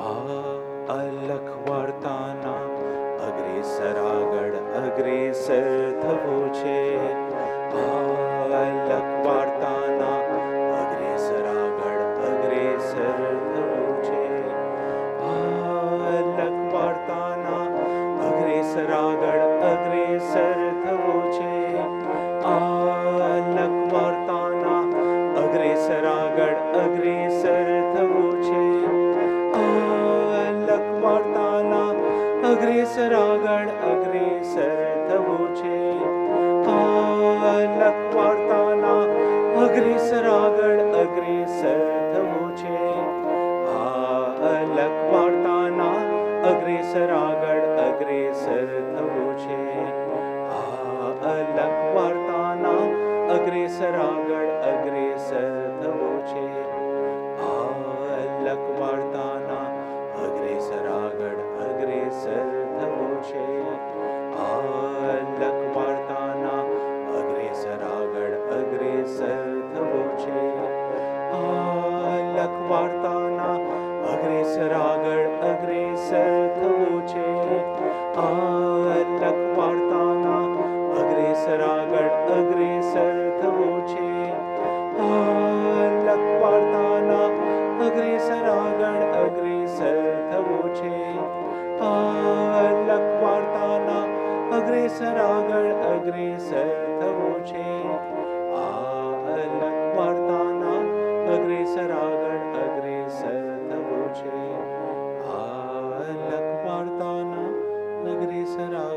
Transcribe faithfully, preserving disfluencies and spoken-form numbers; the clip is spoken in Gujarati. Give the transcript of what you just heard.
આ અલખ વાર્તાના અગ્રેસર આગળ અગ્રેસર થવું છે. આ અલખ વાર્તાના અગ્રેસર આગળ અગ્રેસર થવું છે. આ અલખ વાર્તાના અગ્રેસર આગળ અગ્રેસર થવું છે. આ અલખ વાર્તાના અગ્રેસર આગળ અગ્રેસર થવું છે. અલખ વાર્તાના અગ્રેસર આગળ અગ્રેસર થવું છે. અલખ વાર્તાના અગ્રેસર આગળ અગ્રેસર થવું છે. અલખ વાર્તાના અગ્રેસર આગળ અગ્રેસર થવું છે. અલખ વાર્તાના અગ્રેસર આગળ અગ્રેસર થવું છે. અલખ વાર્તાના અગ્રેસર આગળ અગ્રેસર થવું છે. અલખ વાર્તાના અગ્રેસર આગળ અગ્રેસર થવું છે. અલખ વાર્તાના અગ્રેસર આગળ અગ્રેસર થવું છે. અલખ વાર્તાના અગ્રેસર આગળ અગ્રેસર થવું છે. અલખ વાર્તાના અગ્રેસર આગળ અગ્રેસર થવું છે. અલખ વાર્તાના અગ્રેસર આગળ અગ્રેસર થવું છે. અલખ વાર્તાના અગ્રેસર આગળ અગ્રેસર થવું છે. અલખ વાર્તાના અગ્રેસર